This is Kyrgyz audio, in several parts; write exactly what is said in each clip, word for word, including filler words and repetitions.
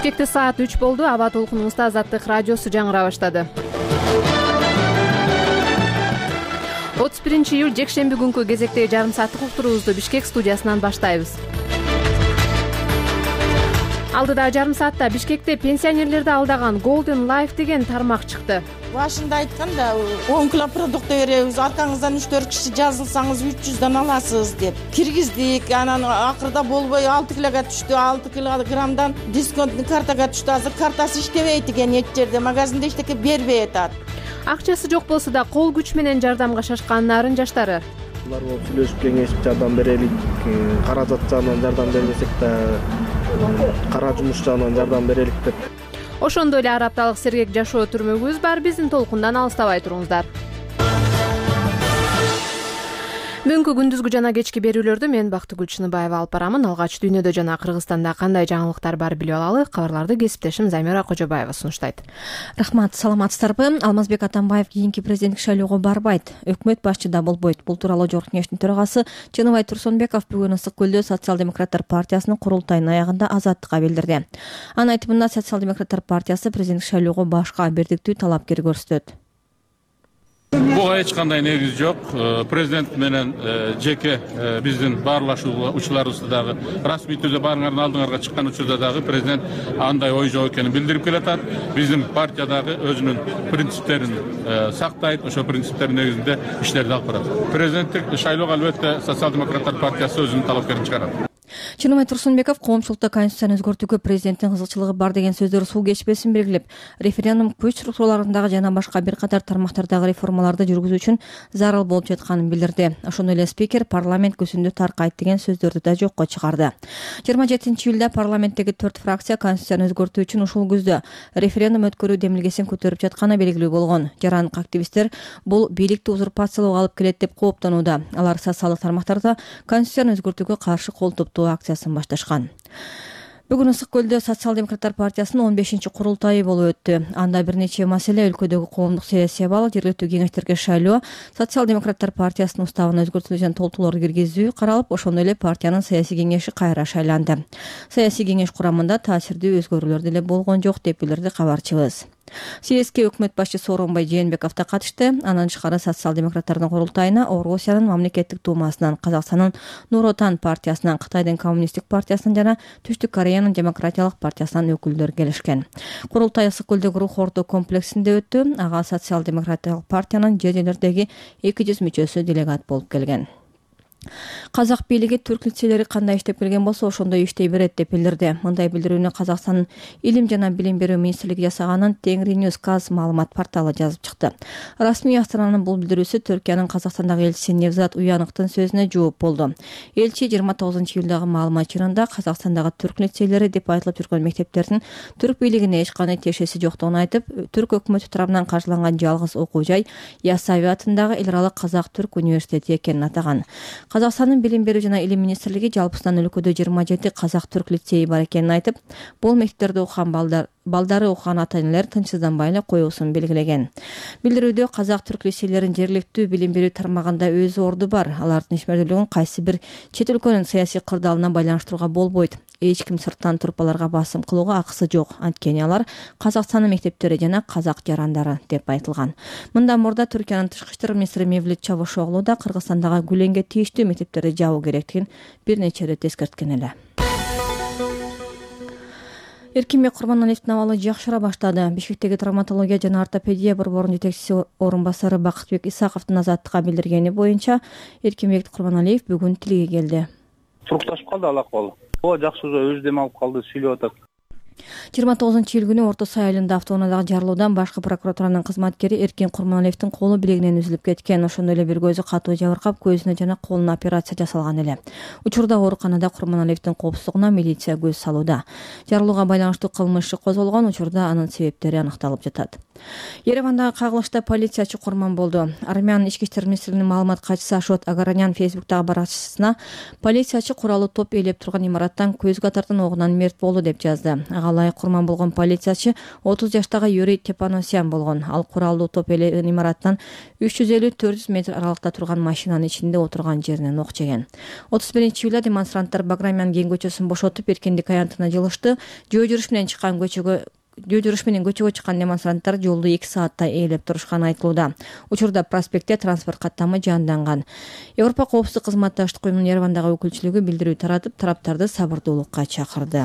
Бишкекте саат үч болду. Аба толкунубузда Азаттык радиосу жаңыра баштады. отуз биринчи июль жекшемби күнкү кезектеги жарым сааттык уктуруубузду Бишкек студиясынан баштайбыз. Алдыдагы жарым саатта Бишкекте пенсионерлерди алдаган Golden Life деген тармак чыкты. Башында айтканда он кило продукт беребиз, аркаңыздан үч төрт киши жазылсаңыз үч жүздөн аласыз деп киргиздик. Анан акырда болбой алты килога түштү, алты килограммдан дисконттуу картага түштү. Азыр картасы иштебейт экен, эч жерде магазинде эчтеке бербей атат. Акчасы жок болсо да кол күч менен жардамга шашкан нарын жаштары. Булар болуп сүйлөшүп кеңешип жардам берелик, каражат жагынан жардам бербесек да кара жумуш жагынан жардам берелик деп. Ошондой эле ар апталык сергек жашоо түрмөгүбүз бар. Биздин толкундан алыстабай туруңуздар. Бүгүнкү күндүзгү жана кечки берүүлөрдү мен Бактыгүл Чыныбаева алып барамын. Алгач дүйнөдө жана Кыргызстанда кандай жаңылыктар бар билип алалы. Кабарларды кесиптешим Замира Кожобаева сунуштайт. Рахмат, саламатсыздарбы? Алмазбек Атамбаев кийинки президенттик шайлоого барбайт. Өкмөт башчыда болбойт. Бул тууралуу Жогорку Кеңештин төрагасы Чыныбай Турсунбеков бүгүн Ысык көлдө Социал-демократтар партиясынын курултайынын аягында Азаттыкка билдирди. Анын айтымында Социал-демократтар партиясы президенттик шайлоого башка бирдиктүү талапкер көрсөтөт. Буга эч кандай негиз жок. Президент менен жеке биздин баарлашуучуларыбызды дагы расмий түрдө баарыңардын алдыңарга чыккан учурда дагы президент андай ой жок экенин билдирип келатат. Биздин партия дагы өзүнүн принциптерин сактайт, ошо принциптердин негизинде иштерди алып барат. Президенттик шайлоого албетте Социал-демократтар партиясы өзүнүн талапкерин чыгарат. Чыныбай Турсунбеков коомчулукта конституцияны өзгөртүүгө президенттин кызыкчылыгы бар деген сөздөр суу кечпесин белгилеп, референдум күч структураларындагы жана башка бир катар тармактардагы реформаларды жүргүзүү үчүн зарыл болуп жатканын билдирди. Ошондой эле спикер парламент көсүндө таркайт деген сөздөрдү да жокко чыгарды. жыйырма жетинчи июлда парламенттеги төрт фракция конституцияны өзгөртүү үчүн ушул күздө референдум өткөрүү демилгесин көтөрүп жатканы белгилүү болгон. Жарандык активисттер бул бийликти узурпациялоого алып келет деп кооптонууда. Алар социалдык тармактарда конституцияны өзгөртүүгө каршы кол топтоо акциясын башташкан. Бүгүн Ысык көлдө Социал-демократтар партиясынын он бешинчи курултайы болуп өттү. Анда бир нече маселе өлкөдөгү коомдук саясий абал, жергиликтүү кеңештерге шайлоо, Социал-демократтар партиясынын уставына өзгөртүүлөр толтуруулар киргизүү каралып, ошондой эле партиянын саясий кеңеши кайра шайланды. Саясий кеңеш курамында таасирдүү өзгөрүүлөр деле болгон жок деп билдирди кабарчыбыз. Съездге өкмөт башчысы Сооронбай Жээнбеков да катышты. Андан тышкары социал-демократтардын курултайына Орусиянын мамлекеттик думасынан, Казакстандын Нур Отан партиясынан, Кытайдын коммунисттик партиясынан жана Түштүк Кореянын демократиялык партиясынан өкүлдөр келишкен. Курултай Ысык көлдөгү Рух Ордо комплексинде өттү. Ага социал-демократиялык партиянын жер жерлердеги эки жүз мүчөсү делегат болуп келген. Казак бийлиги түрк лицейлери кандай иштеп келген болсо ошондой иштей берет деп билдирди. Мындай билдирүүнү Казакстандын Илим жана билим берүү министрлиги жасаганын Тенгри News Kaz маалымат порталы жазып чыкты. Расмий Астананын бул билдирүүсү Түркиянын Казакстандагы элчиси Невзат Уяныктын сөзүнө жооп болду. Элчи жыйырма тогузунчу июлдагы маалымат жыйынында Казакстандагы түрк лицейлери деп айтылып жүргөн мектептердин түрк бийлигине эч кандай тиешеси жоктугун айтып, түрк өкмөтү тарабынан каржыланган жалгыз окуу жай Ясави атындагы Эл аралык Казак-Түрк университети экенин атаган. Казакстандын билим берүү жана илим министрлиги жалпысынан өлкөдө жыйырма жети казак-түрк лицейи бар экенин айтып, бул мектептерде окуган балдар балдары окуган ата-энелер тынчсызданбай эле коюусун белгилеген. Билдирүүдө казак-түрк лицейлеринин жергиликтүү билим берүү тармагында өз орду бар. Алардын ишмердүүлүгүн кайсы бир чет өлкөнүн саясий кырдаалына байланыштырууга болбойт. Эч ким сырттан туруп аларга басым кылууга акысы жок. Анткени алар Казакстандын мектептери жана казак жарандары деп айтылган. Мындан мурда Түркиянын тышкы иштер министри Мевлют Чавушоглу да Кыргызстандагы Гүленге тийиштүү мектептерди жабуу керектигин бир нече ирет эскерткен эле. Эркинбек Курманалиевдин абалы жакшыра баштады. Бишкектеги травматология жана ортопедия борборунун жетекчиси орун басары Бакытбек Исаковдун Азаттыкка билдиргени боюнча Эркинбек Курманалиев бүгүн тилге келди. Турукташып калды ал акыбалы. О, жакшы өзү дем алып калды, сүйлөп атат. жыйырма тогузунчу июль күнү Орто Сай айылында автоунаадагы жарылуудан башкы прокуратуранын кызматкери Эркин Курманалиевдин колу билегинен үзүлүп кеткен. Ошондой эле бир көзү катуу жабыркап, көзүнө жана колуна операция жасалган эле. Учурда ооруканада Курманалиевдин коопсуздугуна милиция көз салууда. Жарылууга байланыштуу кылмыш иши козголгон, учурда анын себептери аныкталып жатат. Еревандагы кагылышта полициячы курман болду. Армянын ички иштер министринин маалымат катчысы Ашот Агаранян Фейсбуктагы баракчасына полициячы куралуу топ ээлеп турган имараттан көз катардын огунан мерт болду деп жазды. Ага ылайык курман болгон полициячы отуз жаштагы Юрий Тепаносян болгон. Ал куралуу топ ээлеген имараттан үч жүз элүү төрт жүз метр аралыкта турган машинанын ичинде отурган жеринен ок жеген. отуз биринчи июлда демонстранттар Баграмян кең көчөсүн бошотуп, эркиндик аянтына жылышты. Жөө жүрүш менен чыккан көчөгө Жөө жүрүш менен көчөгө чыккан демонстранттар жолду эки сааттай ээлеп турушканы айтылууда. Учурда проспектте транспорт каттамы жанданган. Европа коопсуздук кызматташтык уюмунун Еревандагы өкүлчүлүгү билдирүү таратып, тараптарды сабырдуулукка чакырды.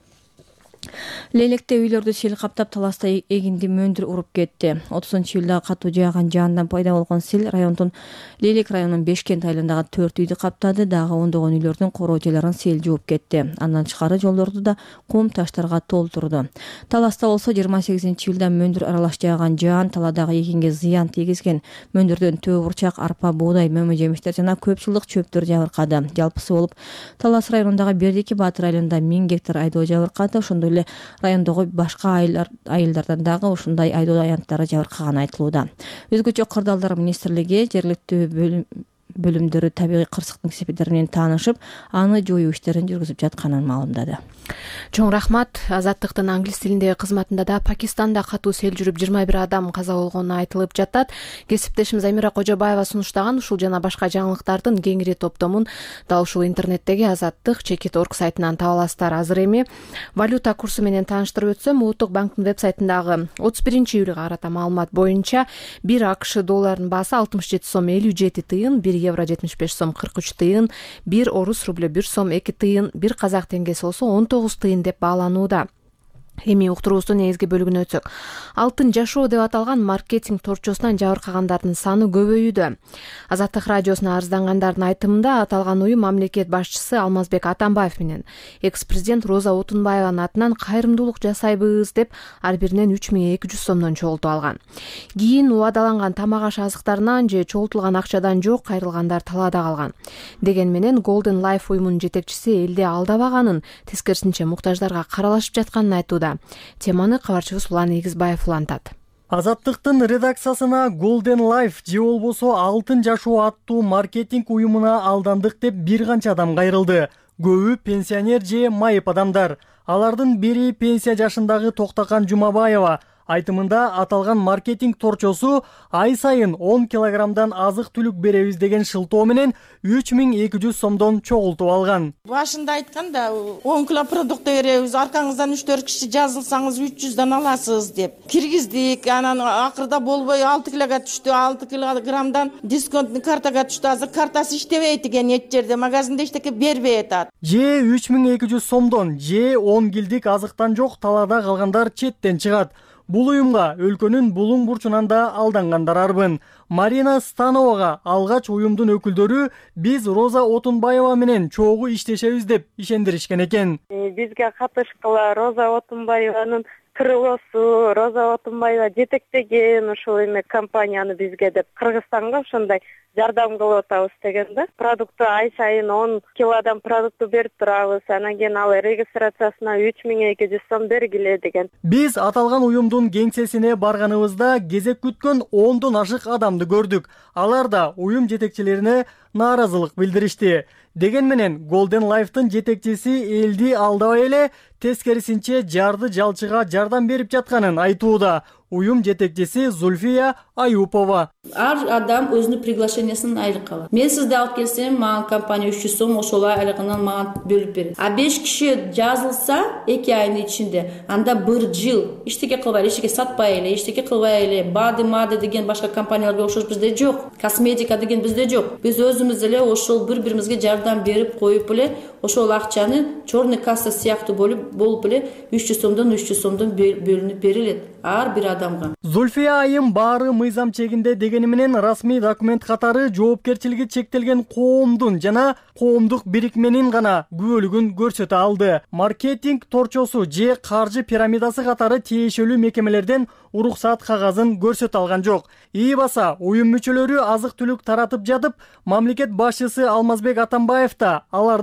Лейлекте үйлөрдү сел каптап, таласта эгинди мөндүр уруп кетти. отузунчу июлда катуу жааган жаандан пайда болгон сел райондун Лейлек районунун Бешкент айылындагы төрт үйдү каптады, дагы ондогон үйлөрдүн короо жайларын сел жууп кетти. Андан тышкары жолдорду да кум таштарга толтурду. Таласта болсо жыйырма сегизинчи июлда мөндүр аралаш жааган жаан таладагы эгинге зыян тийгизген. Мөндүрдөн төө бурчак, арпа, буудай, мөмө жемиштер жана көп жылдык чөптөр жабыркады. Жалпысы болуп Талас районундагы Бердики Батыр айылында миң гектар айдоо жабыркады. Ошондой эле райондогу башка айылдардан дагы ушундай айдоо аянттары жабыркаганы айтылууда. Өзгөчө Кырдаалдар министрлиги жергиликтүү бөлүмдөрү табигый кырсыктын себептери менен таанышып, аны жоюу иштерин жүргүзүп жатканын маалымдады. Чоң рахмат. Азаттыктын англис тилиндеги кызматында да Пакистанда катуу сел жүрүп жыйырма бир адам каза болгону айтылып жатат. Кесиптешим Замира Кожобаева сунуштаган ушул жана башка жаңылыктардын кеңири топтомун дал ушул интернеттеги Азаттык чекит точка орг сайтынан таба аласыздар. Азыр эми валюта курсу менен тааныштырып өтсөм, Улуттук банктын веб-сайтындагы отуз биринчи июлга карата маалымат боюнча бир АКШ долларынын баасы алтымыш жети сом элүү жети тыйын, бир евро жетимиш беш сом кырк үч тыйын, бир орус рублю бир сом эки тыйын, бир казак теңгеси болсо он тогуз тыйын деп бааланууда. Эми уктуруубуздун негизги бөлүгүнө өтсөк. Алтын жашоо деп аталган маркетинг торчосунан жабыркагандардын саны көбөйүүдө. Азаттык радиосуна арыздангандардын айтымында аталган уюм мамлекет башчысы Алмазбек Атамбаев менен экс-президент Роза Отунбаеванын атынан кайрымдуулук жасайбыз деп ар биринен үч миң эки жүз сомдон чогултуп алган. Кийин убадаланган тамак аш азыктарынан же чогултулган акчадан жок кайрылгандар талаада калган. Деген менен Golden Life уюмунун жетекчиси элди алдабаганын, тескерисинче муктаждарга каралашып жатканын айтууда. Теманы кабарчыбыз Улан Эгизбаев улантат. Азаттыктын редакциясына Golden Life же болбосо Алтын жашоо аттуу маркетинг уюмуна алдандык деп бир канча адам кайрылды. Көбү пенсионер же майып адамдар. Алардын бири пенсия жашындагы Токтакан Жумабаева. Айтымында аталган маркетинг торчосу ай сайын он килограммдан азык түлүк беребиз деген шылтоо менен үч миң эки жүз сомдон чогултуп алган. Башында айтканда он кило продукт беребиз, аркаңыздан үч төрт киши жазылсаңыз үч жүздөн аласыз деп киргиздик. Анан акырда болбой алты килога түштү, алты килограммдан дисконтный картага түштү. Азыр картасы иштебейт экен, эч жерде магазинде эчтеке бербей атат. Же үч миң эки жүз сомдон, же он килдик азыктан жок талаада калгандар четтен чыгат. Бул уюмга өлкөнүн булуң бурчунан да алдангандар арбын. Марина Становага алгач уюмдун өкүлдөрү биз Роза Отунбаева менен чогуу иштешебиз деп ишендиришкен экен. Бизге катышкыла Роза Отунбаеванын кырылуусу, Роза Отунбаева жетектеген ушул эме компанияны бизге деп Кыргызстанга ошондой жардам кылып атабыз деген да. Продукту ай сайын он килодан продукту берип турабыз. Анан кийин ал регистрациясына үч миң эки жүз сом бергиле деген. Биз аталган уюмдун кеңсесине барганыбызда кезек күткөн ондон ашык адамды көрдүк. Алар да уюм жетекчилерине нааразылык билдиришти. Деген менен Golden Life'тын жетекчиси элди алдабай эле тескерисинче жарды жалчыга жардам берип жатканын айтууда. Уюм жетекчиси Зульфия Аюпова. Ар адам өзүнүн приглашениясын айлыкка алат. Мен сизди алып келсем, мага компания үч жүз сом ошол айлыгынан мага бөлүп берет. А беш киши жазылса эки айдын ичинде, анда бир жыл иштеке кылбай, эчтеке сатпай эле, эчтеке кылбай эле, бады мады деген башка компанияларга окшош бизде жок. Косметика деген бизде жок. Биз өзүбүз эле ошол бири-бирибизге жардам берип коюп эле ошол акчаны черный касса сыяктуу болуп болуп эле үч жүз сомдон үч жүз сомдон бөлүнүп берилет ар бир адамга. Зульфия айым баары мыйзам чегинде дегени менен расмий документ катары жоопкерчилиги чектелген коомдун жана коомдук бирикменин гана күбөлүгүн көрсөтө алды. Маркетинг торчосу же каржы пирамидасы катары тиешелүү мекемелерден уруксат кагазын көрсөтө алган жок. Ии баса уюм мүчөлөрү азык түлүк таратып жатып, мамлекет башчысы Алмазбек Атамбаев да аларды колдоо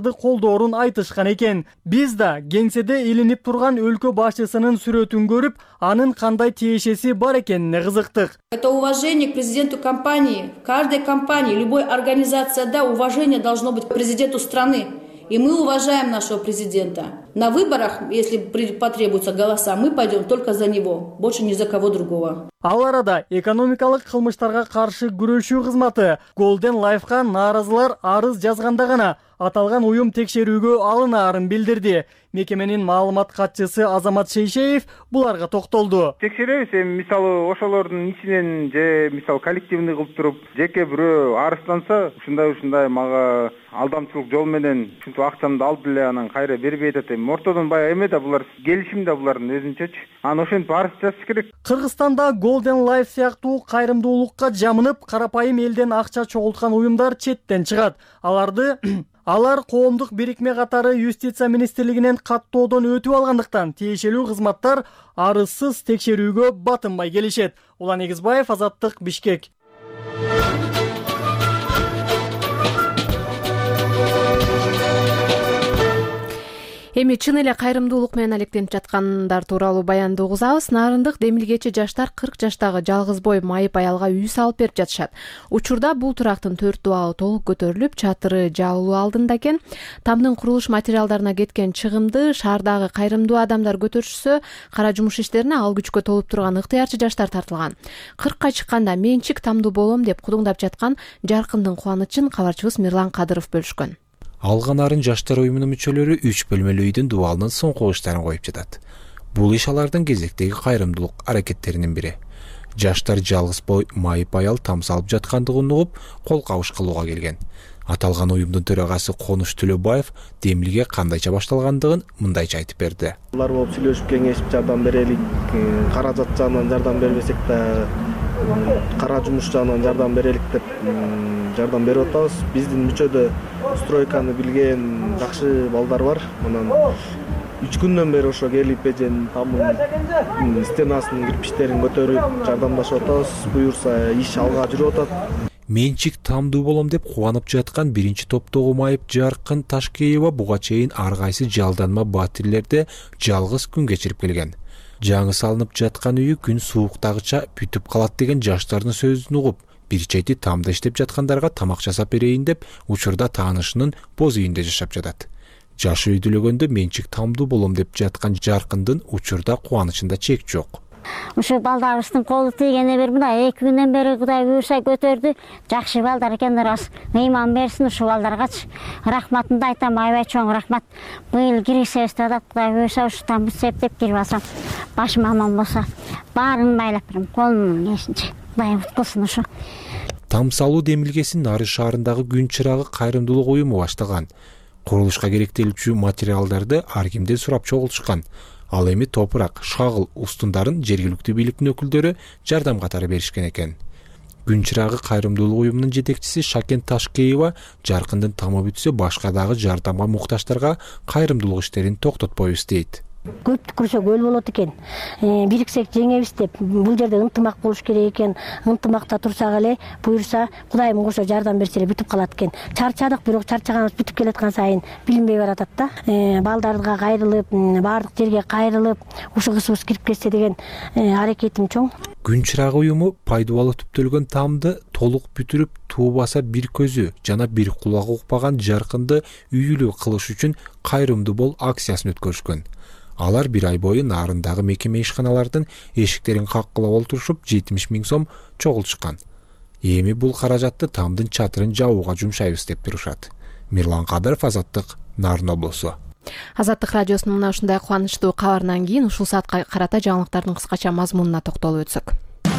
ойлорун айтышкан экен. Биз да кеңседе илинип турган өлкө башчысынын сүрөтүн көрүп, анын кандай тиешеси бар экенине кызыктык. Это уважение к президенту компании. В каждой компании, любой организации, да, уважение должно быть к президенту страны. И мы уважаем нашего президента. На выборах, если потребуются голоса, мы пойдем только за него, больше ни за кого другого. Ал арада экономикалык кылмыштарга каршы күрөшүү кызматы Golden Life'га нааразылар арыз жазганда гана аталган уюм текшерүүгө алынаарын билдирди. Мекеменин маалымат катчысы Азамат Шейшеев буларга токтолду. Текшеребиз, эми мисалы ошолордун ичинен же мисалы коллективный кылып туруп, жеке бирөө арызданса, ушундай ушундай мага алдамчылык жол менен ушинтип акчамды алды эле, анан кайра бербей атат. Эми ортодон баягы эме да булар келишим да булардын өзүнчөчү. Анан ошентип арыз жазыш керек. Кыргызстанда Golden Life сыяктуу кайрымдуулукка жамынып, карапайым элден акча чогулткан уюмдар четтен чыгат. Аларды Алар коомдук бирикме катары юстиция министрлигинен каттоодон өтүп алгандыктан тиешелүү кызматтар арызсыз текшерүүгө батынбай келишет. Улан Эгизбаев, Азаттык, Бишкек. Эми чын эле кайрымдуулук менен алектенип жаткандар тууралуу баянды угузабыз. Нарындык демилгечи жаштар кырк жаштагы жалгыз бой майып аялга үй салып берип жатышат. Учурда бул турактын төрт дубалы толук көтөрүлүп, чатыры жабылуу алдында экен. Тамдын курулуш материалдарына кеткен чыгымды шаардагы кайрымдуу адамдар көтөрүшсө, кара жумуш иштерине ал күчкө толуп турган ыктыярчы жаштар тартылган. кыркка чыкканда менчик тамдуу болом деп кудуңдап жаткан Жаркындын кубанычын кабарчыбыз Мирлан Кадыров бөлүшкөн. Алганарын жаштар уюмунун мүчөлөрү үч бөлмөлүү үйдүн дубалынын соңку иштарын коюп жатат. Бул иш алардын кезектеги кайрымдуулук аракеттеринин бири. Жаштар жалгыз бой майып аял там салып жаткандыгын угуп, кол кабыш кылууга келген. Аталган уюмдун төрагасы Конуш Төлөбаев демилге кандайча башталгандыгын мындайча айтып берди. Булар болуп сүйлөшүп кеңешип жардам берелик, каражат жагынан жардам бербесек да кара жумуш жагынан жардам берелик деп жардам берип атабыз. Биздин мүчөдө стройканы билген жакшы балдар бар. Анан үч күндөн бери ошо келип эжен тамдын стенасынын кирпичтерин көтөрүп жардамдашып атабыз. Буюрса иш алга жүрүп атат. Менчик тамдуу болом деп кубанып жаткан биринчи топтогу майып Жаркын Ташкеева буга чейин ар кайсы жалданма батирлерде жалгыз күн кечирип келген. Жаңы салынып жаткан үйү күн сууктагыча бүтүп калат деген жаштардын сөзүн угуп, бир чети тамда иштеп жаткандарга тамак жасап берейин деп учурда таанышынын боз үйүндө жашап жатат. Жаш үйдүлөгөндө менчик тамдуу болом деп жаткан Жаркындын учурда кубанычында чек жок. Ушу балдарыбыздын колу тийгене бери мына эки күндөн бери Кудай буюрса көтөрдү. Жакшы балдар экендер, ас ыйман берсин ушул балдаргачы. Рахматымды айтам, аябай чоң рахмат. Быйыл киришебиз деп атат, Кудай буюрса ушу тамды септеп кирип алсам, башым аман болсо, баарын майлап берем, колумдун кешинче. Кудай кылсын ушу. Там салуу демилгесин Нары шаарындагы Күн чырагы кайрымдуулук уюму баштаган. Курулушка керектелүүчү материалдарды ар кимден сурап чогултушкан. Ал эми топурак, шагыл, устундарын жергиликтүү бийликтин өкүлдөрү жардам катары беришкен экен. Күн чырагы кайрымдуулук уюмунун жетекчиси Шакен Ташкеева Жаркындын тамы бүтсө башка дагы жардамга муктаждарга кайрымдуулук иштерин токтотпойбуз дейт. Көп түкүрсөк өл болот экен. Бириксек жеңебиз деп, бул жерде ынтымак болуш керек экен. Ынтымакта турсак эле, буюрса Кудайым кошо жардам берсе эле бүтүп калат экен. Чарчадык, бирок чарчаганыбыз бүтүп келаткан сайын билинбей баратат да. Балдарга кайрылып, баардык жерге кайрылып, ушугусубуз кирип кетсе деген аракетим чоң. Күн чырагы уюму пайдубалы түптөлгөн тамды толук бүтүрүп, туубаса бир көзү жана бир кулагы укпаган Жаркынды үйлүү кылыш үчүн кайрымдуу бол акциясын өткөрүшкөн. Алар бир ай бою Нарындагы мекеме ишканалардын эшиктерин каккылап олтурушуп жетимиш миң сом чогултушкан. Эми бул каражатты тамдын чатырын жабууга жумшайбыз деп турушат. Мирлан Кадыров, Азаттык, Нарын облусу. Азаттык радиосунун мына ушундай кубанычтуу кабарынан кийин ушул саатка карата жаңылыктардын кыскача мазмунуна токтолуп өтсөк.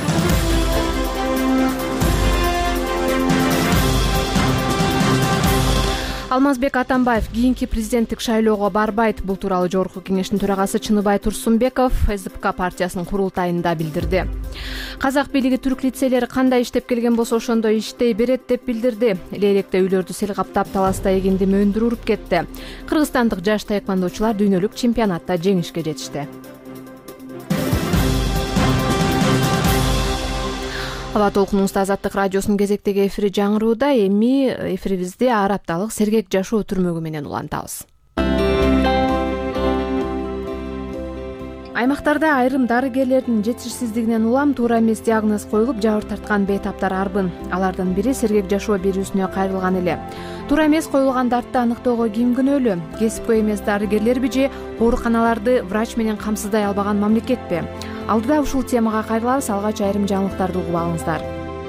Алмазбек Атамбаев кийинки президенттик шайлоого барбайт. Бул тууралуу Жогорку кеңештин төрагасы Чыныбай Турсунбеков СДПК партиясынын курултайында билдирди. Казак бийлиги түрк лицейлери кандай иштеп келген болсо ошондой иштей берет деп билдирди. Лейлекте үйлөрдү сел каптап, таласта эгинди мөндүр уруп кетти. Кыргызстандык жаш таеквондочулар дүйнөлүк чемпионатта жеңишке жетишти. аба толкунубузда Азаттык радиосунун кезектеги эфири жаңырууда. Эми эфирибизди ар апталык сергек жашоо түрмөгү менен улантабыз. Аймактарда айрым дарыгерлердин жетишсиздигинен улам туура эмес диагноз коюлуп жабыр тарткан бейтаптар арбын. Алардын бири сергек жашоо вирусуна кайрылган эле. Туура эмес коюлган дартты аныктоого ким күнөөлүү? Кесипкөй эмес дарыгерлерби же ооруканаларды врач менен камсыздай албаган мамлекетпи? Алдыда ушул темага кайрылабыз. Алгач айрым жаңылыктарды угуп алыңыздар.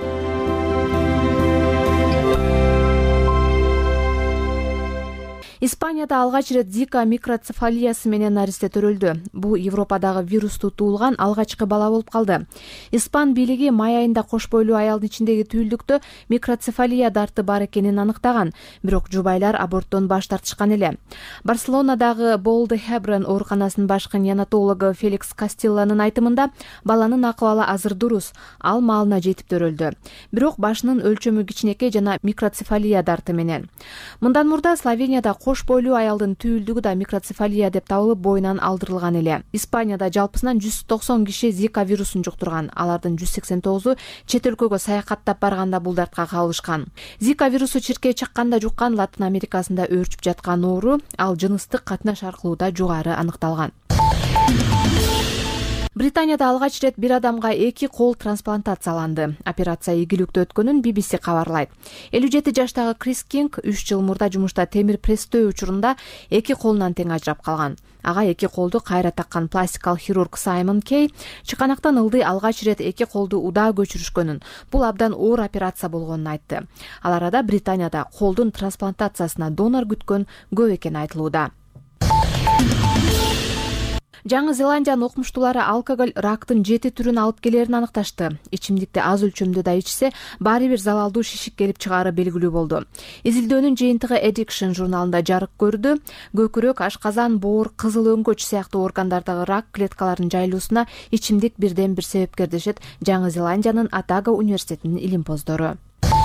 Испанияда алгач ирет Зика микроцефалиясы менен наристе төрөлдү. Бул Европадагы вирусту туулган алгачкы бала болуп калды. Испан бийлиги май айында кош бойлуу аялдын ичиндеги түйүлдүктө микроцефалия дарты бар экенин аныктаган, бирок жубайлар аборттон баш тартышкан эле. Барселонадагы Болде Хебрен ооруканасынын башкы неонатологу Феликс Кастилланын айтымында баланын акыбалы азыр дурус, ал маалына жетип төрөлдү. Бирок башынын өлчөмү кичинекей жана микроцефалия дарты менен. Мындан мурда Словенияда кош бойлуу аялдын түйүлдүгү да микроцефалия деп табылып боюнан алдырылган эле. Испанияда жалпысынан жүз токсон киши Зика вирусун жуктурган. Алардын жүз сексен тогузу чет өлкөгө саякаттап барганда бул дартка кабылышкан. Зика вирусу чиркей чакканда жуккан Латын Америкасында өөрчүп жаткан оору, ал жыныстык катнаш аркылуу да жугары аныкталган. Британияда алгач ирет бир адамга эки кол трансплантацияланды. Операция ийгиликтүү өткөнүн би би си кабарлайт. элүү жети жаштагы Крис Кинг үч жыл мурда жумушта темир пресстөө учурунда эки колунан тең ажырап калган. Ага эки колду кайра таккан пластикалык хирург Саймон Кей чыканактан ылдый алгач ирет эки колду удаа көчүрүшкөнүн, бул абдан оор операция болгонун айтты. Ал арада Британияда колдун трансплантациясына донор күткөн көп экени айтылууда. Жаңы Зеландиянын окумуштуулары алкоголь рактын жети түрүн алып келерин аныкташты. Ичимдикти аз өлчөмдө да ичсе, баары бир залалдуу шишик келип чыгаары белгилүү болду. Изилдөөнүн жыйынтыгы Addiction журналында жарык көрдү. Көкүрөк, ашказан, боор, кызыл өңгөч сыяктуу органдардагы рак клеткаларынын жайылуусуна ичимдик бирден бир себепкер дешет Жаңы Зеландиянын Атага университетинин илимпоздору.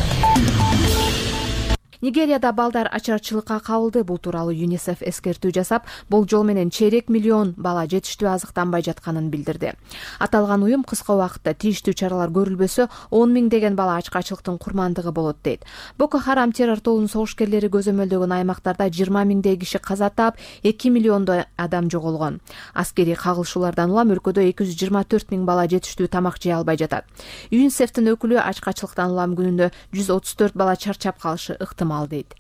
Нигерияда балдар ачарчылыкка кабылды. Бул тууралуу ЮНИСЕФ эскертүү жасап, болжол менен чейрек миллион бала жетиштүү азыктанбай жатканын билдирди. Аталган уюм кыска убакытта тийиштүү чаралар көрүлбөсө, он миңдеген бала ачкачылыктын курмандыгы болот дейт. Боко Харам террор тобунун согушкерлери көзөмөлдөгөн аймактарда жыйырма миңдей киши каза таап, эки миллиондой адам жоголгон. Аскерий кагылышуулардан улам өлкөдө эки жүз жыйырма төрт миң бала жетиштүү тамак жей албай жатат. ЮНИСЕФтин өкүлү ачкачылыктан улам күнүндө жүз отуз төрт бала чарчап калышы ыктымал дейт.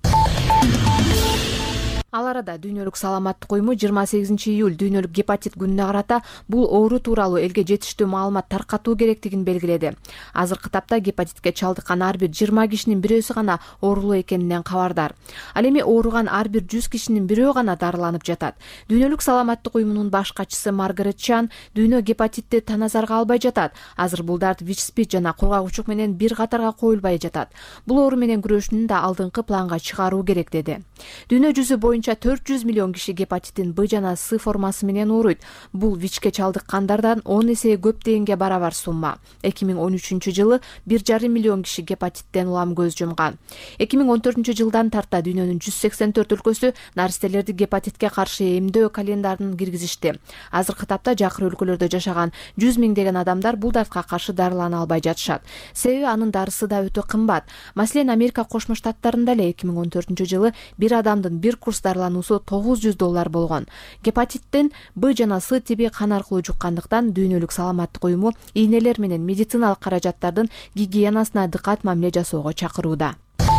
Ал арада Дүйнөлүк саламаттык уюму жыйырма сегизинчи июль дүйнөлүк гепатит күнүнө карата бул оору тууралуу элге жетиштүү маалымат таркатуу керектигин белгиледи. Азыркы тапта гепатитке чалдыккан ар бир жыйырма кишинин бирөөсү гана оорулуу экенинен кабардар. Ал эми ооруган ар бир жүз кишинин бирөө гана дарыланып жатат. Дүйнөлүк саламаттык уюмунун баш катчысы Маргарет Чан дүйнө гепатитти таназарга албай жатат. Азыр бул дарт ВИЧ-СПИД жана кургак учук менен бир катарга коюлбай жатат. Бул оору менен күрөшүүнү да алдыңкы планга чыгаруу керек деди. Дүйнө жүзү боюнча төрт жүз миллион киши гепатиттин Б жана С формасы менен ооруйт. Бул ВИЧке чалдыккандардан он эсе көп дегенге барабар сумма. эки миң он үчүнчү жылы бир жарым миллион киши гепатиттен улам көз жумган. эки миң он төртүнчү жылдан тарта дүйнөнүн жүз сексен төрт өлкөсү наристелерди гепатитке каршы эмдөө календарын киргизишти. Азыркы тапта жакыр өлкөлөрдө жашаган жүз миңдеген адамдар бул дартка каршы дарылана албай жатышат. Себеби анын дарысы да өтө кымбат. Маселен, Америка Кошмо Штаттарында эле эки миң он төртүнчү жылы бир адамдын бир курс дарылануусу тогуз жүз доллар болгон. Гепатиттин Б жана С тиби кан аркылуу жуккандыктан дүйнөлүк саламаттык уюму ийнелер менен медициналык каражаттардын гигиенасына дыкат мамиле жасоого чакырууда.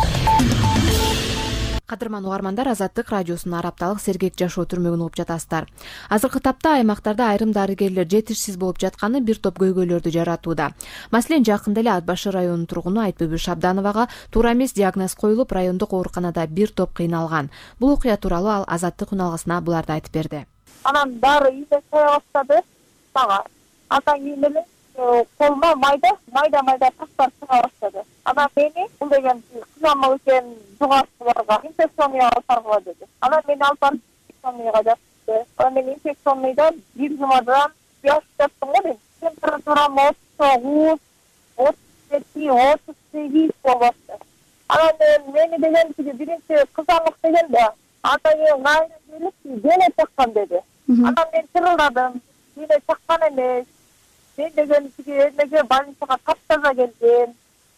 Кадырман угармандар, Азаттык радиосунун ар апталык сергек жашоо түрмөгүн угуп жатасыздар. Азыркы тапта аймактарда айрым дарыгерлер жетишсиз болуп жатканы бир топ көйгөйлөрдү жаратууда. Маселен, жакында эле Ат башы районунун тургуну Айтбүбү Шабдановага туура эмес диагноз коюлуп, райондук ооруканада бир топ кыйналган. Бул окуя тууралуу ал Азаттык үналгысына буларды айтып берди. Анан дары ийде коя баштады. Мага атаң кийин эле колума майда майда майда таштар чыга баштады. Анан мени бул деген кызамык экен, жугашууларга инфекционныйга алып баргыла деди. Анан мени алып барып инфекционныйга жаткызды. Анан мен инфекционныйда бир жумадан яш жаттым го дейм. Температурам отуз тогуз, отуз жети, отуз сегиз болупту. Анан мени деген биринчи кызамык деген да атайын кайра келип дене чаккан деди. Анан мен чырылдадым. Дене чаккан эмес. мен деген тиги эмеге больницага таптаза келдим.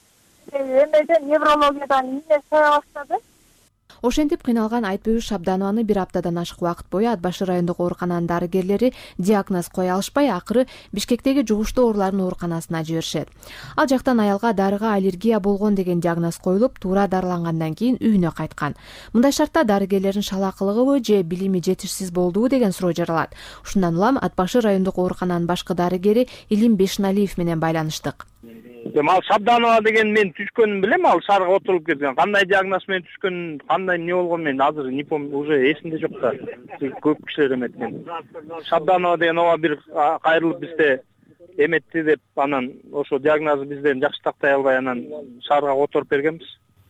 Эмеден неврологиядан эмне сая баштады. Ошентип кыйналган Айтбүбү Шабданованы бир аптадан ашык убакыт бою Ат башы райондук оорукананын дарыгерлери диагноз кое алышпай, акыры Бишкектеги жугуштуу оорулардын ооруканасына жиберишет. Ал жактан аялга дарыга аллергия болгон деген диагноз коюлуп, туура дарылангандан кийин үйүнө кайткан. Мындай шартта дарыгерлердин шалаакылыгыбы же билими жетишсиз болдубу деген суроо жаралат. Ушундан улам Ат башы райондук оорукананын башкы дарыгери Илим Бешналиев менен байланыштык. Ал Шабданова деген мен түшкөнүн билем, ал шаарга отуруп кеткен. Кандай диагноз менен түшкөнүн, кандай не болгон мен азыр не помню, уже эсимде жок да. Көп кишилер эметкен. Шабданова деген ооба бир кайрылып бизде эметти деп, анан ошо диагнозду бизден жакшы тактай албай, анан шаарга отуруп бергенбиз.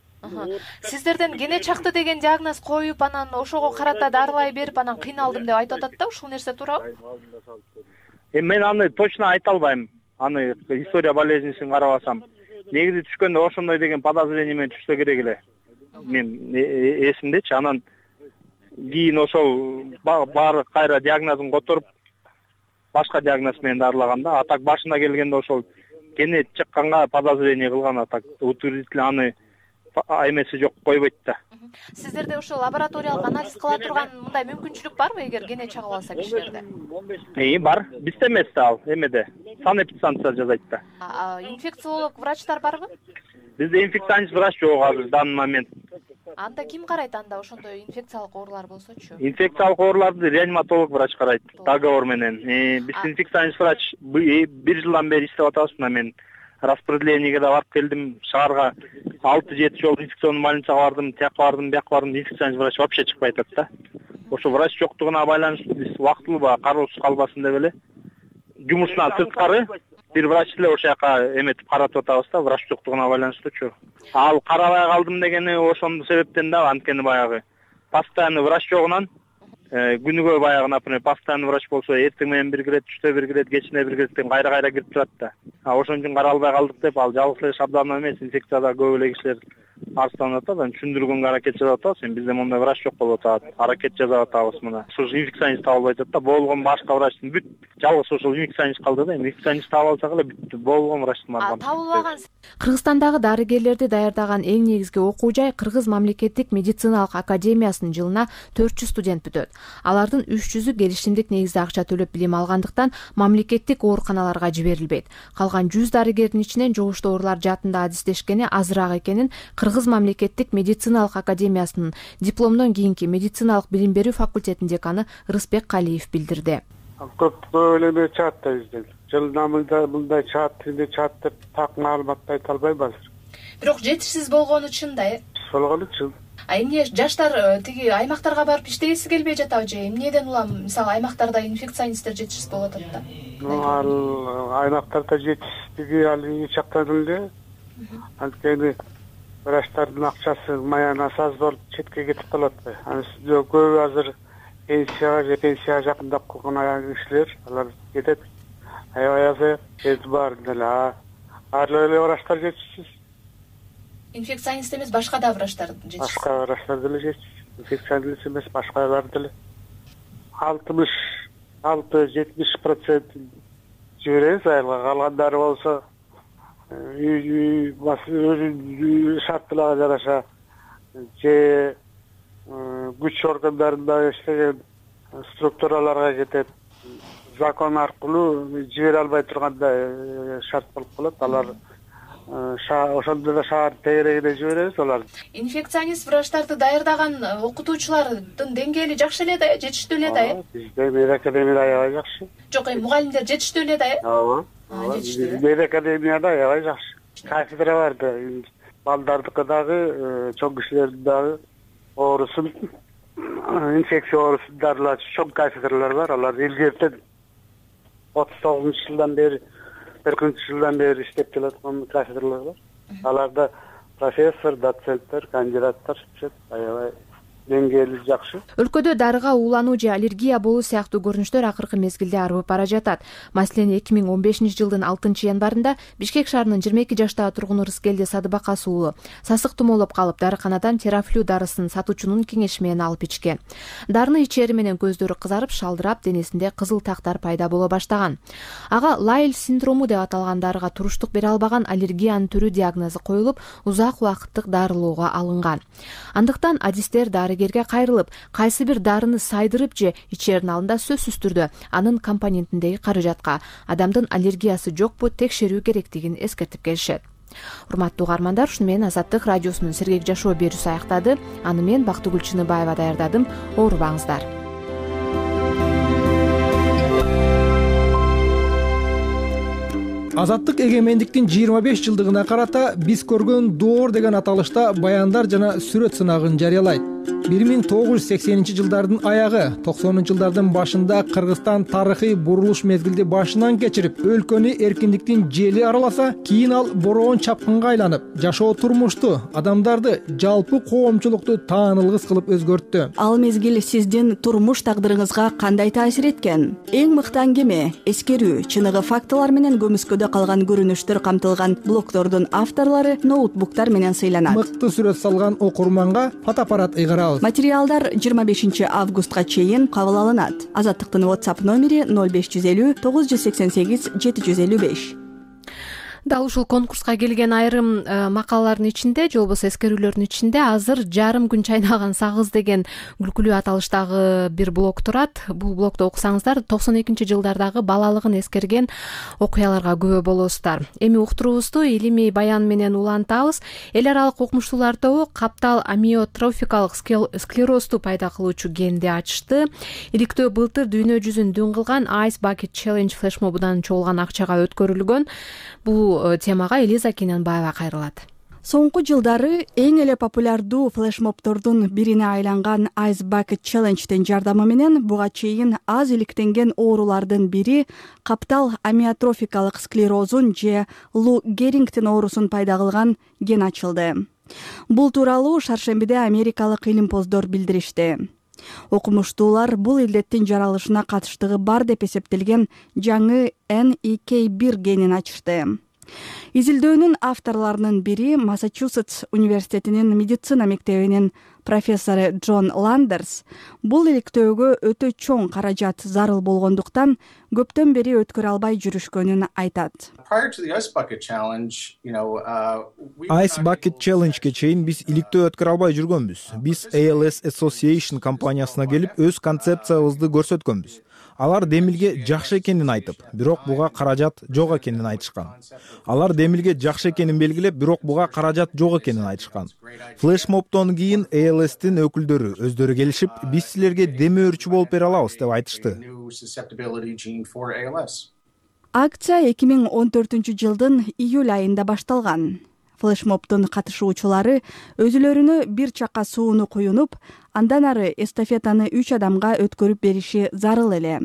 Сиздерден гене чакты деген диагноз коюп, анан ошого карата дарылай берип, анан кыйналдым деп айтып атат да, ушул нерсе туурабы? Эми мен аны точно айта албайм. Аны история болезнисин карабасам, негизи түшкөндө ошондой деген подозрение менен түшсө керек эле. Мен эсимдечи, анан кийин ошол баары кайра диагнозун которуп, башка диагноз менен дарылаганда, а так башына келгенде ошол гене чыкканга подозрение кылган, а так утвердительно аны эмеси жок койбойт да. Сиздерде ошо лабораториялык анализ кыла турган мындай мүмкүнчүлүк барбы, эгер гене чагып алса кишилерде? Ии, бар. Бизде эмес да ал, эмеде. Санэпидстанция жазайт да. Инфекциолог врачтар барбы? Бизде инфекционист врач жок азыр, данный момент. Анда ким карайт анда ошондой инфекциялык оорулар болсочу? Инфекциялык ооруларды реаниматолог врач карайт, договор менен. Биз инфекционист врач бир жылдан бери иштеп атабыз, мына мен распределениеге да барып келдим, шаарга алты жети жолу инфекционный больницага бардым, тияка бардым, бияка бардым, инфекционист врач вообще чыкпай атат да. Ошо врач жоктугуна байланыштуу биз убактылуу баягы кароосуз калбасын деп эле жумушунан сырткары бир врач эле ошол жака эметип каратып атабыз да, врач жоктугуна байланыштуучу. Ал карабай калдым дегени ошондо себептен да, анткени баягы постоянный врач жогунан күнүгө баягы, например, постоянный врач болсо эртең менен бир кирет, түштө бир кирет, кечинде бир кирет, кайра кайра кирип турат да. А ошон үчүн каралбай калдык деп, ал жалгыз эле Шабданова эмес, инфекцияда көп эле кишилер арызданып атат, анан түшүндүргөнгө аракет жасап атабыз. Эми бизде мондай врач жок болуп атат, аракет жасап атабыз мына. Ушул инфекционист табылбай атат да, болгон башка врачтын бүт жалгыз ошол инфекционист калды да. Инфекционист таап алсак эле бүттү, болгон врачтын баары. Табылбаган. Кыргызстандагы дарыгерлерди даярдаган эң негизги окуу жай Кыргыз мамлекеттик медициналык академиясынын жылына төрт жүз студент бүтөт. Алардын үч жүзү келишимдик негизде акча төлөп билим алгандыктан мамлекеттик ооруканаларга жиберилбейт. Калган жүз дарыгердин ичинен жугуштуу оорулар жаатында адистешкени азыраак экенин Кыргыз мамлекеттик медициналык академиясынын дипломдон кийинки медициналык билим берүү факультетинин деканы Рысбек Калиев билдирди. Көп эле чаат да бизден. Жылына мындай чаат, тилде чаат деп так маалыматты айта албайм азыр. Бирок жетишсиз болгону чын да, э? Болгону чын. А эмне жаштар тиги аймактарга барып иштегиси келбей жатабы же эмнеден улам, мисалы аймактарда инфекционисттер жетишсиз болуп атат да? Ал аймактарда жетишсиздиги ал эч жактан эле. Анткени врачтардын акчасы маянасы аз болуп четке кетип калат. Анан көбү азыр пенсияга же пенсияга жакындап калган кишилер, алар кетет. Аябай аз эти бар деле. Ар эле врачтар жетишсиз. Инфекционист эмес, башка да врачтар жетишсиз. Башка врачтар деле жетишсиз. Инфекционист эмес, башкалар деле. алтымыш алты жетимиш процент жиберебиз, калгандары болсо өзүнүн шарттарына жараша же күч органдарында иштеген структураларга кетет. Закон аркылуу жибере албай турганда шарт болуп калат. Алар ошондо да шаар тегерегине жиберебиз аларды. Инфекционист врачтарды даярдаган окутуучулардын деңгээли жакшы эле да, жетиштүү эле да, э? Бизде медакадемияда аябай жакшы. Жок, эми мугалимдер жетиштүү эле да, э? Ооба. Медакадемияда аябай жакшы. Кафедра бар да, балдардыкы дагы, чоң кишилердин дагы оорусун, инфекция оорусун дарылаачу чоң кафедралар бар. Алар илгертен отуз тогузунчу жылдан бери, кыркынчы жылдан бери иштеп келаткан кафедралар бар. Аларда профессор, доценттер, кандидаттар иштешет. Аябай деңгээли жакшы. Өлкөдө дарыга уулануу же аллергия болуу сыяктуу көрүнүштөр акыркы мезгилде арбып бара жатат. Маселен, эки миң он бешинчи жылдын алтынчы январында Бишкек шаарынын жыйырма эки жаштагы тургуну Рыскелди Садыбакас уулу сасык тумоолоп калып, дарыканадан терафлю дарысын сатуучунун кеңеши менен алып ичкен. Дарыны ичери менен көздөрү кызарып, шалдырап, денесинде кызыл тактар пайда боло баштаган. Ага Лайль синдрому деп аталган дарыга туруштук бере албаган аллергиянын түрү диагнозу коюлуп, узак убакыттык дарылоого алынган. Андыктан адистер дарыгерге кайрылып, кайсы бир дарыны сайдырып же ичердин алдында сөзсүз түрдө анын компонентиндеги каражатка адамдын аллергиясы жокпу текшерүү керектигин эскертип келишет. Урматтуу угармандар, ушуну менен Азаттык радиосунун сергек жашоо берүүсү аяктады. Аны мен Бактыгүл Чыныбаева даярдадым. Оорубаңыздар. Азаттык эгемендиктин жыйырма беш жылдыгына карата биз көргөн доор деген аталышта баяндар жана сүрөт сынагын жарыялайт. бир миң тогуз жүз сексенинчи жылдардын аягы, токсонунчу жылдардын башында Кыргызстан тарыхый бурулуш мезгилди башынан кечирип, өлкөнү эркиндиктин жели араласа, кийин ал бороон чапкынга айланып, жашоо турмушту, адамдарды, жалпы коомчулукту таанылгыс кылып өзгөрттү. Ал мезгил сиздин турмуш тагдырыңызга кандай таасир эткен? Эң мыкты аңгеме, эскерүү, чыныгы фактылар менен көмүскөдө калган көрүнүштөр камтылган блогдордун авторлору ноутбуктар менен сыйланат. Мыкты сүрөт салган окурманга фотоаппарат ыйгарабыз. Материалдар жыйырма бешинчи августка чейин кабыл алынат. Азаттыктын WhatsApp номери ноль беш жүз элүү тогуз жүз сексен сегиз жети жүз элүү беш. Дал ушул конкурска келген айрым макалалардын ичинде же болбосо эскерүүлөрдүн ичинде азыр жарым күн чайнаган сагыз деген күлкүлүү аталыштагы бир блог турат. Бул блогду окусаңыздар токсон экинчи жылдардагы балалыгын эскерген окуяларга күбө болосуздар. Эми уктуруубузду илимий баян менен улантабыз. Эл аралык окумуштуулар тобу каптал амиотрофикалык склерозду пайда кылуучу генди ачышты. Иликтөө былтыр дүйнө жүзүн дүн кылган Ice Bucket Challenge флешмобунан чогулган акчага өткөрүлгөн. Бул темага Элиза Кененбаева кайрылат. Соңку жылдары эң эле популярдуу флешмобтордун бирине айланган Ice Bucket Challenge'тен жардамы менен буга чейин аз иликтенген оорулардын бири каптал амиотрофикалык склерозун же Лу Герингтон оорусун пайда кылган ген ачылды. Бул тууралуу шаршембиде америкалык илимпоздор билдиришти. Окумуштуулар бул илдеттин жаралышына катыштыгы бар деп эсептелген жаңы Эн И Кей бир генин ачышты. Изилдөөнүн авторлорунун бири Массачусетс университетинин медицина мектебинин профессору Джон Ландерс бул иликтөөгө өтө чоң каражат зарыл болгондуктан көптөн бери өткөрө албай жүрүшкөнүн айтат. Ice Bucket Challenge'ге чейин биз иликтөө өткөрө албай жүргөнбүз. Биз A L S Association компаниясына келип өз концепциябызды көрсөткөнбүз. Алар демилге жакшы экенин айтып, бирок буга каражат жок экенин айтышкан. Алар демилге жакшы экенин белгилеп, бирок буга каражат жок экенин айтышкан. Флешмобтон кийин A L S-тин өкүлдөрү өздөрү келишип, биз силерге деме өрчү болуп бере алабыз деп айтышты. Акция эки миң он төртүнчү жылдын июль айында башталган. Флешмобтун катышуучулары өзүлөрүнө бир чака сууну куюнуп, андан ары эстафетаны үч адамга өткөрүп бериши зарыл эле.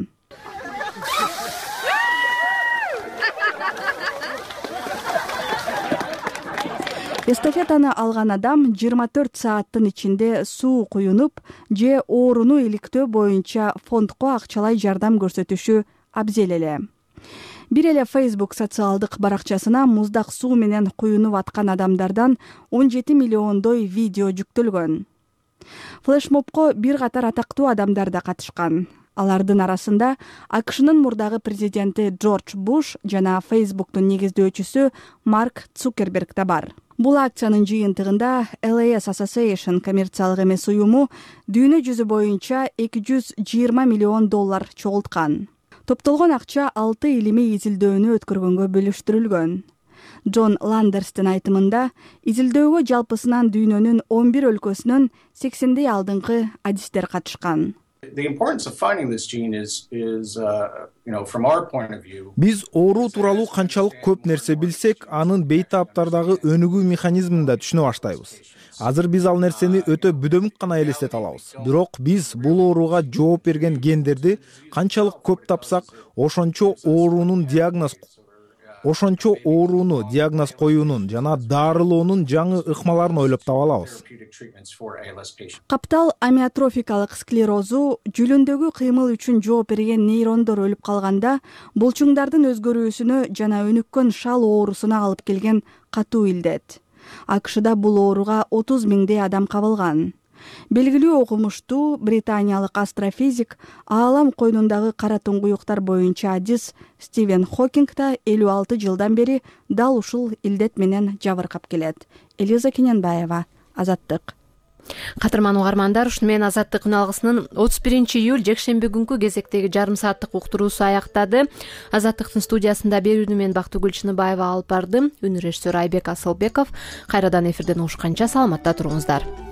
Эстафетаны алган адам жыйырма төрт сааттын ичинде суу куюнуп же ооруну иликтөө боюнча фондко акчалай жардам көрсөтүшү абзел эле. Бир эле Facebook социалдык баракчасына муздак суу менен куюнуп аткан адамдардан он жети миллиондой видео жүктөлгөн. Флешмобко бир катар атактуу адамдар да катышкан. Алардын арасында АКШнын мурдагы президенти Джордж Буш жана Facebooктун негиздөөчүсү Марк Цукерберг да бар. Бул акциянын жыйынтыгында L A S Association коммерциялык эмес уюму дүйнө жүзү боюнча эки жүз жыйырма миллион доллар чогулткан. Топтолгон акча алты илимий изилдөөнү өткөргөнгө бөлүштүрүлгөн. Джон Ландерстин айтымында, изилдөөгө жалпысынан дүйнөнүн он бир өлкөсүнөн сексендей алдыңкы адистер катышкан. Биз оору тууралуу канчалык көп нерсе билсек, анын бейтаптардагы өнүгүү механизмин да түшүнө баштайбыз. Азыр биз ал нерсени өтө бүдөмүк гана элестете алабыз. Бирок биз бул ооруга жооп берген гендерди канчалык көп тапсак, ошончо оорунун диагноз ошончо ооруну диагноз коюунун жана дарылоонун жаңы ыкмаларын ойлоп таба алабыз. каптал амиотрофикалык склерозу жүлүндөгү кыймыл үчүн жооп берген нейрондор өлүп калганда булчуңдардын өзгөрүүсүнө жана өнүккөн шал оорусуна алып келген катуу илдет. акшда бул ооруга отуз миңдей адам кабылган. Белгилүү окумуштуу британиялык астрофизик аалам койнундагы кара туңгуюктар боюнча адис Стивен Хокинг да элүү алты жылдан бери дал ушул илдет менен жабыркап келет. Элиза Кененбаева, Азаттык. Кадырман угармандар, ушуну менен Азаттык күн алгысынын отуз биринчи июль жекшемби күнкү кезектеги жарым сааттык уктуруусу аяктады. Азаттыктын студиясында берүүнү мен Бактыгүл Чыныбаева алып бардым. Үн режиссер Айбек Асылбеков. Кайрадан эфирден угушканча саламатта туруңуздар.